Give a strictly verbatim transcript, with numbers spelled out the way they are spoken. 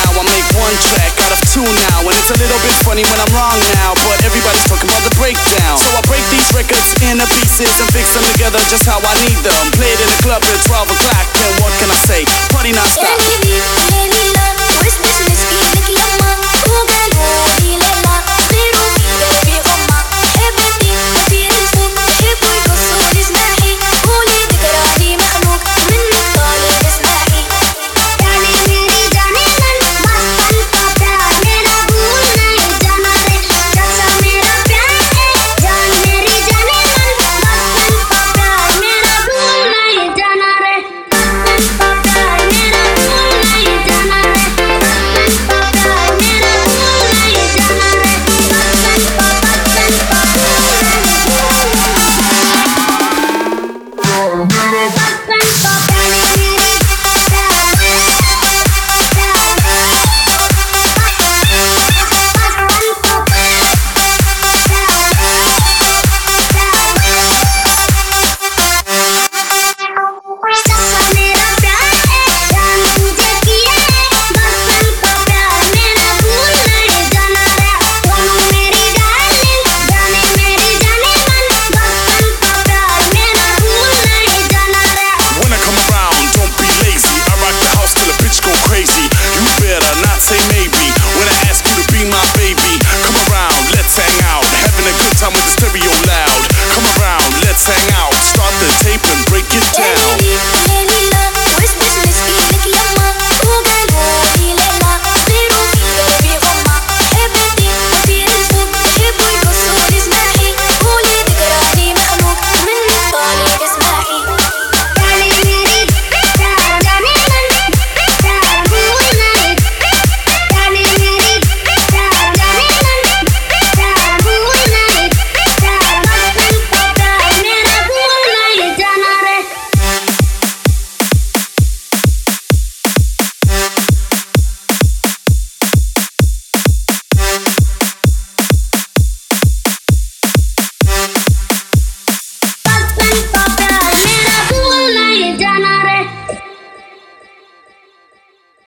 now. I make one track out of two now, and it's a little bit funny when I'm wrong now, but everybody's talking about the breakdown. So I break these records into pieces and fix them together just how I need them. Played in the club at twelve o'clock, and what can I say? Party non-stop. Lady, lady, love, where's this